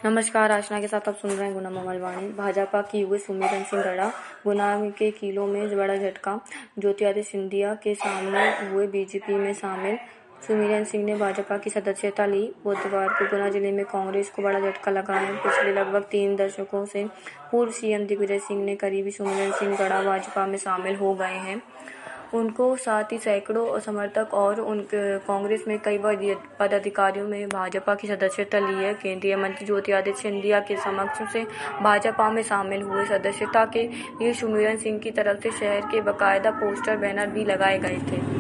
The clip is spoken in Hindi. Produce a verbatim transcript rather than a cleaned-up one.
नमस्कार, आशना के साथ आप सुन रहे हैं गुना मोबाइल वाणी। भाजपा की हुए सुमिरन सिंह गढ़ा। गुना के किलों में बड़ा झटका। ज्योतिरादित्य सिंधिया के सामने हुए बीजेपी में शामिल। सुमिरन सिंह ने भाजपा की सदस्यता ली। बुधवार को गुना जिले में कांग्रेस को बड़ा झटका लगा है। पिछले लगभग तीन दशकों से पूर्व सीएम दिग्विजय सिंह ने करीबी सुमिरन सिंह गढ़ा भाजपा में शामिल हो गए हैं। उनको साथ ही सैकड़ों समर्थक और उनके कांग्रेस में कई पदाधिकारियों में भाजपा की सदस्यता ली है। केंद्रीय मंत्री ज्योतिरादित्य सिंधिया के समक्ष से भाजपा में शामिल हुए सदस्यता के लिए सुमिरन सिंह की तरफ से शहर के बाकायदा पोस्टर बैनर भी लगाए गए थे।